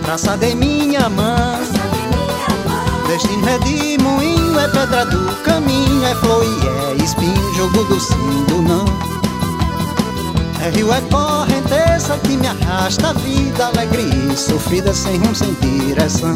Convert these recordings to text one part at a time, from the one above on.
traçada em minha mão. Destino é de moinho, é pedra do caminho, é flor e é espinho, jogo do sim, do não. É rio, é correnteza que me arrasta a vida, alegre e sofrida, sem rumo, sem direção.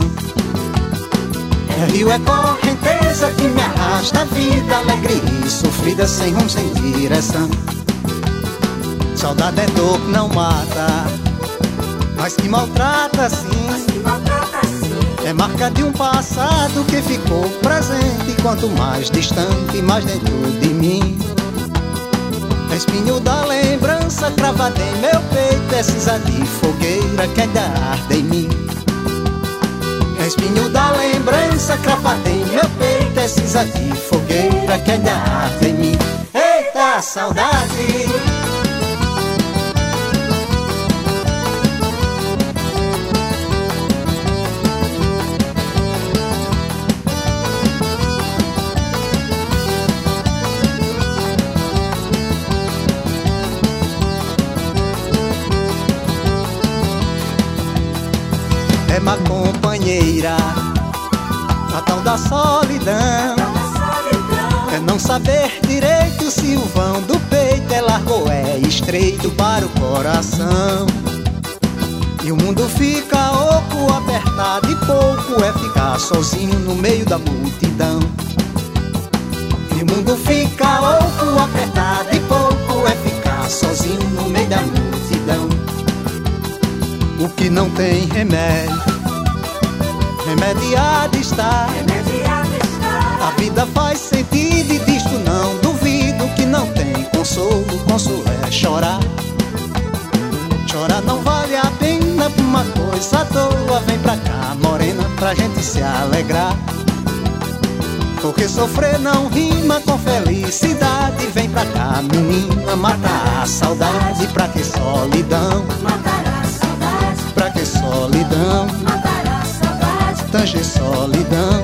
É rio, é correnteza que me arrasta a vida, alegre e sofrida, sem rumo, sem direção. Saudade é dor que não mata, mas que maltrata sim. É marca de um passado que ficou presente, quanto mais distante, mais dentro de mim. É espinho da lembrança cravada em meu peito, é cinza de fogueira que ainda arde em mim. É espinho da lembrança cravada em meu peito, é cinza de fogueira que ainda arde em mim. Eita, saudade! É má companheira, a tal da solidão. É não saber direito se o vão do peito é largo ou é estreito para o coração. E o mundo fica oco, apertado e pouco é ficar sozinho no meio da multidão. E o mundo fica oco, apertado e pouco é ficar sozinho no meio da multidão. O que não tem remédio, remediado está. A vida faz sentido e disto não duvido. Que não tem consolo, consolo é chorar. Chorar não vale a pena por uma coisa à toa. Vem pra cá, morena, pra gente se alegrar. Porque sofrer não rima com felicidade. Vem pra cá, menina, mata a saudade. Pra que solidão? Pra que solidão? Matar a saudade. Tanger solidão.